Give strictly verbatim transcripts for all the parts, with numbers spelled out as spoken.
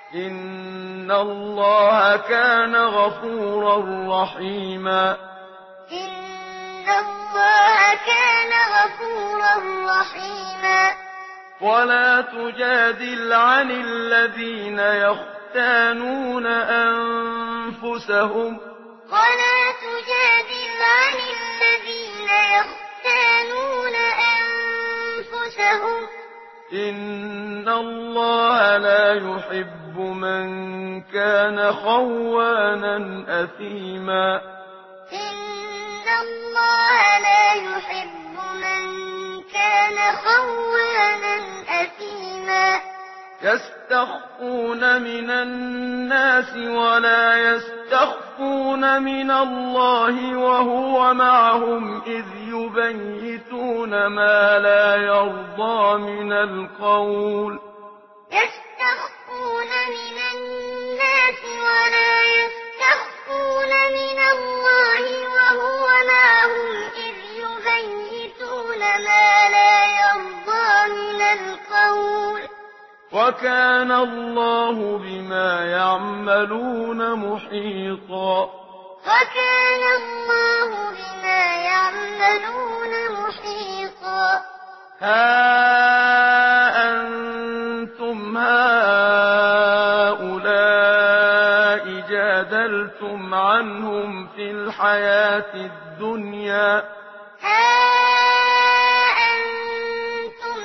إن الله كان غفورا رحيما إن الله كان غفورا رحيما ولا تجادل عن الذين يختانون أنفسهم ولا تجادل عن الذين يختانون أنفسهم إن الله لا يحب من كان خوانا أثيما إن الله لا يحب من كان خوانا أثيما يستخفون من الناس ولا يستخفون من الله وهو معهم إذ يبيتون ما لا يرضى من القول يستخفون من الناس ولا يستخفون من الله وهو معهم إذ يبيتون ما لا يرضى من القول وكان الله بما يعملون محيطا وكان الله بما يعملون محيطا ها أنتم هؤلاء جادلتم عنهم في الحياة الدنيا ها أنتم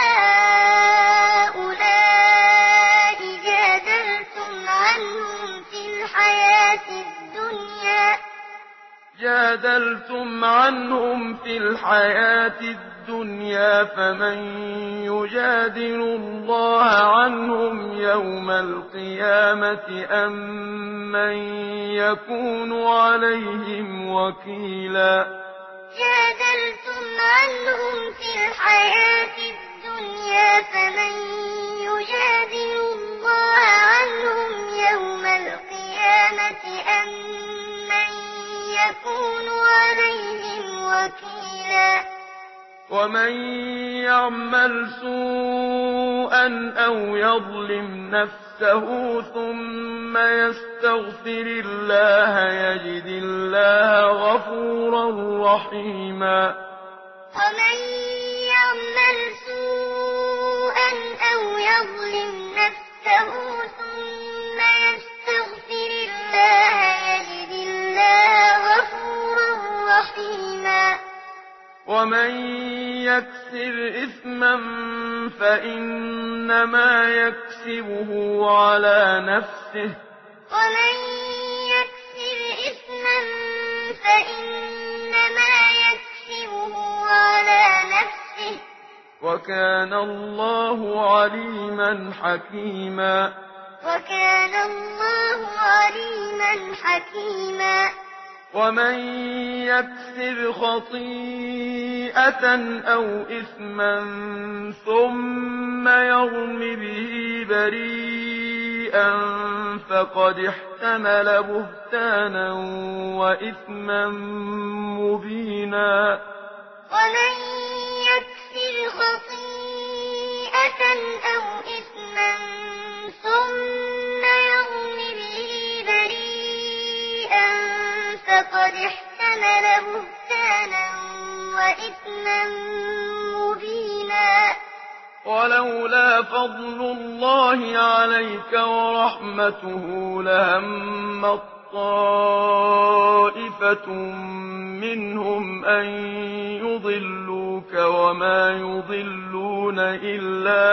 هؤلاء جادلتم عنهم في الحياة الدنيا جادلتم عنهم في الحياة الدنيا فمن يجادل الله عنهم يوم القيامة أم من يكون عليهم وكيلا جادلتم عنهم في الحياة الدنيا فمن يجادل الله عنهم يوم القيامة أم من يكون عليهم وكيلا ومن يعمل سوءا أو يظلم نفسه ثم يستغفر الله يجد الله غفورا رحيما ومن يعمل سوءا أو يظلم نفسه ثم يستغفر الله يجد الله غفورا رحيما ومن يكسر إثما فإنما يكسبه على نفسه ومن يكسر إثما فإنما يكسبه على نفسه وكان الله عليما حكيما وكان الله عليما حكيما ومن يكسب خطيئة أو إثما ثم يرم به بريئا فقد احتمل بهتانا وإثما مبينا ومن يكسب خطيئة أو إثما ثم يرم به بريئا فقد احتمل بهتانا وإثما مبينا ولولا فضل الله عليك ورحمته لهمت طائفة منهم أن يضلوك وما يضلون إلا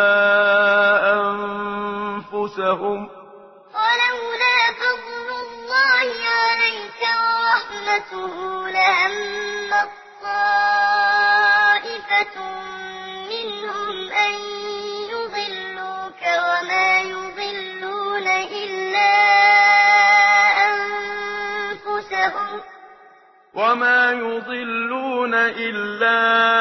أنفسهم ولولا فضل الله عليك ورحمته لهمت طائفة منهم أن يضلوك وما يضلون إلا أنفسهم وما يضلون إلا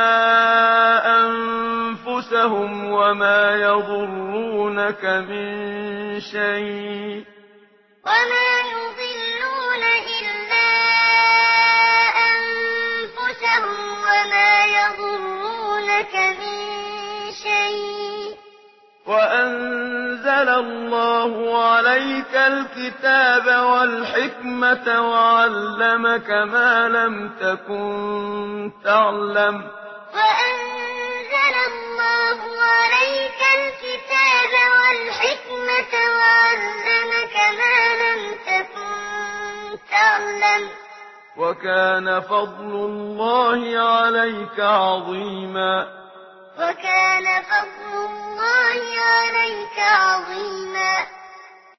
أنفسهم وما يضرونك من شيء وما يضلون إلا أنفسهم وما يضرونك من شيء وأنزل وأنزل الله عليك الكتاب والحكمة وعلمك ما لم تكن تعلم وأنزل الله عليك الكتاب والحكمة وعلمك ما لم تكن تعلم وكان فضل الله عليك عظيما وكان فضل الله عليك عظيما